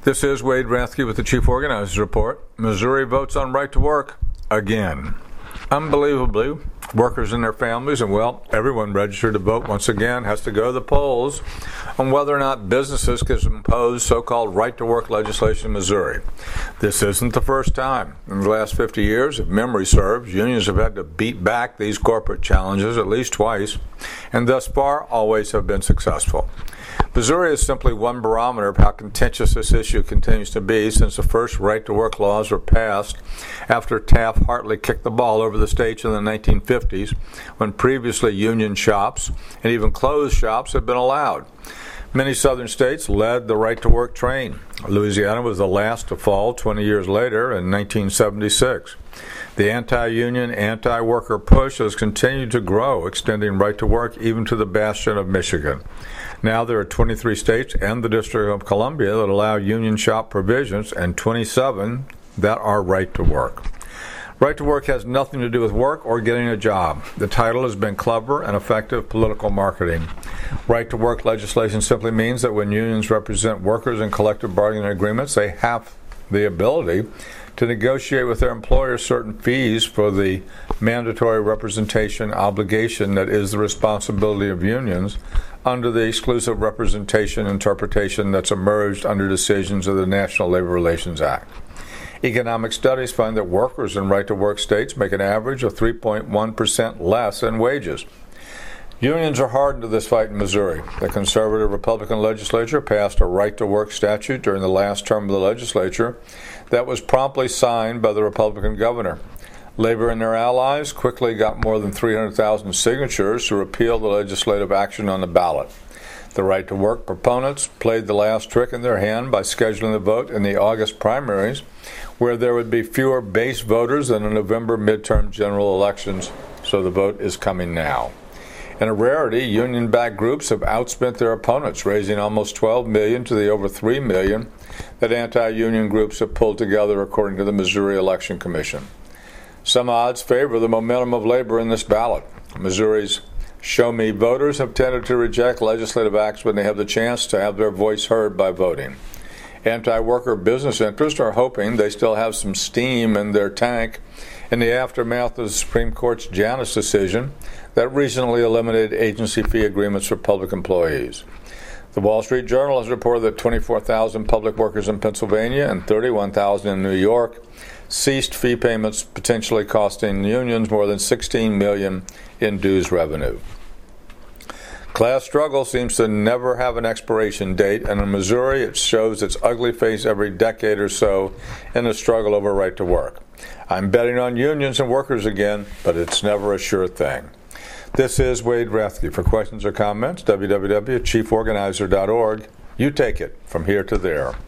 This is Wade Rathke with the Chief Organizers Report. Missouri votes on right to work again. Unbelievably, workers and their families, and everyone registered to vote once again has to go to the polls on whether or not businesses can impose so-called right-to-work legislation in Missouri. This isn't the first time. In the last 50 years, if memory serves, unions have had to beat back these corporate challenges at least twice, and thus far always have been successful. Missouri is simply one barometer of how contentious this issue continues to be since the first right-to-work laws were passed after Taft-Hartley kicked the ball over the states in the 1950s, when previously union shops and even closed shops had been allowed. Many southern states led the right-to-work train. Louisiana was the last to fall 20 years later in 1976. The anti-union, anti-worker push has continued to grow, extending right to work even to the bastion of Michigan. Now there are 23 states and the District of Columbia that allow union shop provisions, and 27 that are right to work. Right to work has nothing to do with work or getting a job. The title has been clever and effective political marketing. Right to work legislation simply means that when unions represent workers in collective bargaining agreements, they have the ability to negotiate with their employers certain fees for the mandatory representation obligation that is the responsibility of unions under the exclusive representation interpretation that's emerged under decisions of the National Labor Relations Act. Economic studies find that workers in right-to-work states make an average of 3.1% less in wages. Unions are hardened to this fight in Missouri. The conservative Republican legislature passed a right-to-work statute during the last term of the legislature that was promptly signed by the Republican governor. Labor and their allies quickly got more than 300,000 signatures to repeal the legislative action on the ballot. The right-to-work proponents played the last trick in their hand by scheduling the vote in the August primaries, where there would be fewer base voters than in November midterm general elections, so the vote is coming now. In a rarity, union-backed groups have outspent their opponents, raising almost $12 million to the over $3 million that anti-union groups have pulled together, according to the Missouri Election Commission. Some odds favor the momentum of labor in this ballot. Missouri's show-me voters have tended to reject legislative acts when they have the chance to have their voice heard by voting. Anti-worker business interests are hoping they still have some steam in their tank in the aftermath of the Supreme Court's Janus decision that recently eliminated agency fee agreements for public employees. The Wall Street Journal has reported that 24,000 public workers in Pennsylvania and 31,000 in New York ceased fee payments, potentially costing unions more than $16 million in dues revenue. Class struggle seems to never have an expiration date, and in Missouri it shows its ugly face every decade or so in the struggle over right to work. I'm betting on unions and workers again, but it's never a sure thing. This is Wade Rathke. For questions or comments, www.chieforganizer.org. You take it from here to there.